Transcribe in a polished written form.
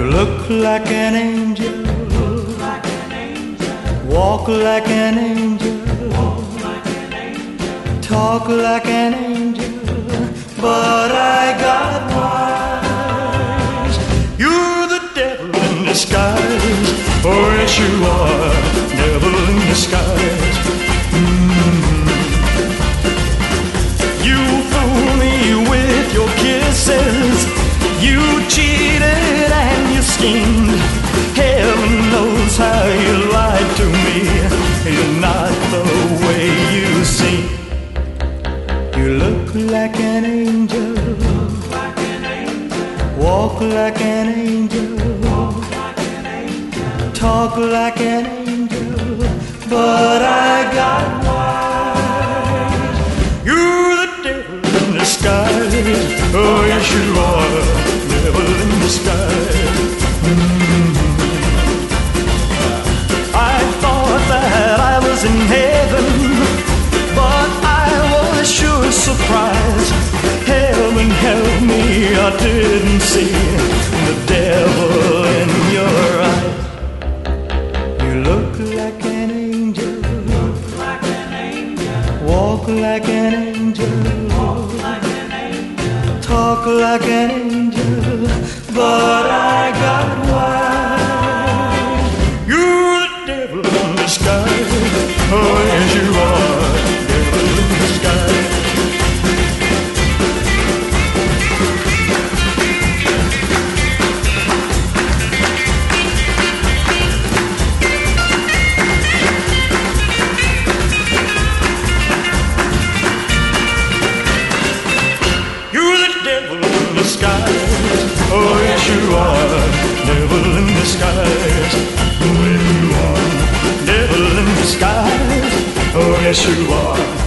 Look like an angel, walk like an angel, talk like an angel, but I got wise. You're the devil in disguise, oh yes you are, devil in disguise. You fool me with your kisses, you cheated and you schemed. Heaven knows how you lied to me. You're not the way you seem. You look like an angel, walk like an angel, talk like an angel, but I got wise. You're the devil in disguise, oh yes you are, devil in disguise. I thought that I was in heaven, but I was sure surprised. Heaven help me, I didn't see the devil in your eyes. You look like an angel, walk like an angel, talk like an angel, but I got wise. You're the devil in disguise, oh yes you are, devil in disguise. Oh yes you are, devil in disguise. Oh yes you are, devil in disguise. Oh yes you are.